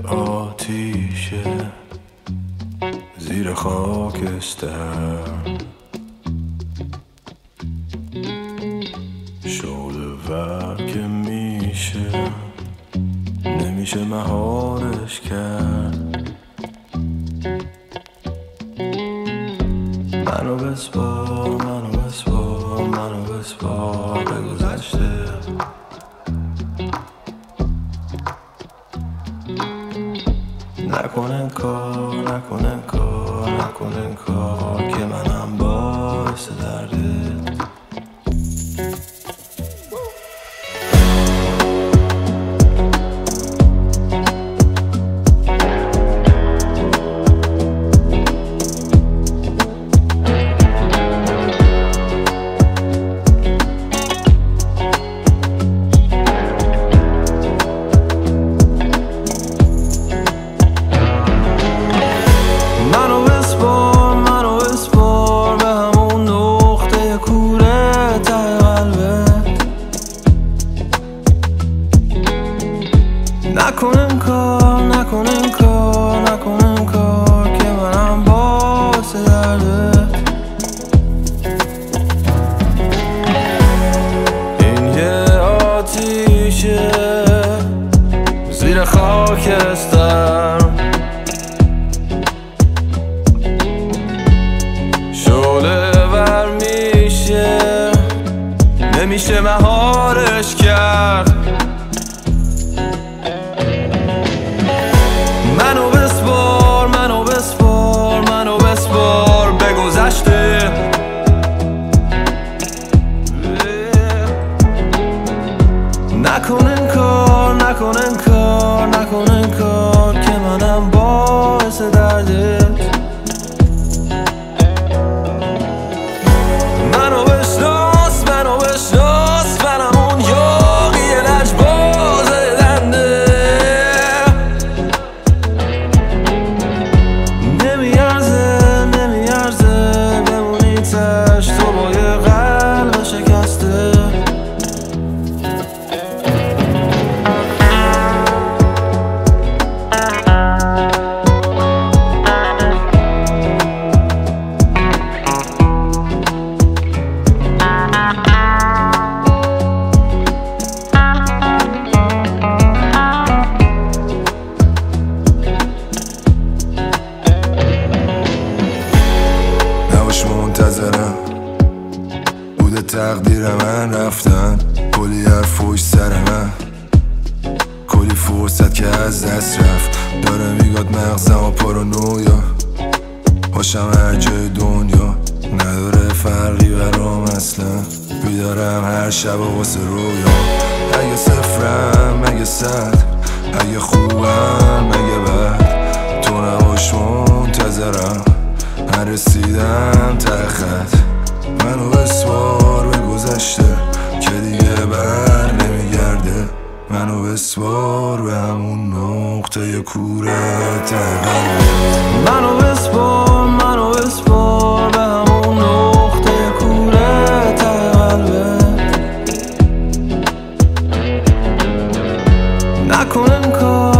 آتیشه زیر خاکستر، شعله ور که میشه نمیشه مهارش کرد. منو بسپار، منو بسپار، منو بسپار به گذشته. نکنن کار، نکنن کار، نکنن کار که منم باعث دردت. نکنن کار، نکنن کار، نکنن کار که منم باعث دردت. این یه آتیشه زیر خاکستر، شعله ور میشه نمیشه مهارش کرد. منو بسپار، منو بسپار، منو بسپار به گذشته. نکنن کار، نکنن کار، نکنن کار که منم باعث دردت. منو بشناس، منو بشناس، منم اون یاغی لجباز دنده. نمیارزه بمونی تش تو با یه قلب شکسته. منتظرم بوده تقدیر من رفتن، کلی حرف پشت سر من، کلی فرصت که از دست رفت. داره میگاد مغزم پارانویا باشم هر جای دنیا، نداره فرقی برام اصلا. بیدارم هر شب واسه رویا، اگه صفرم اگه صد، اگه خوبم اگه بد، تو نباش منتظرم من رسیدم ته خط. منو بسپار به گذشته که دیگه بر نمیگرده. منو بسپار به همون نقطه کوره ته قلبت. منو بسپار، منو بسپار به همون نقطه کوره ته قلبت. نکنن کار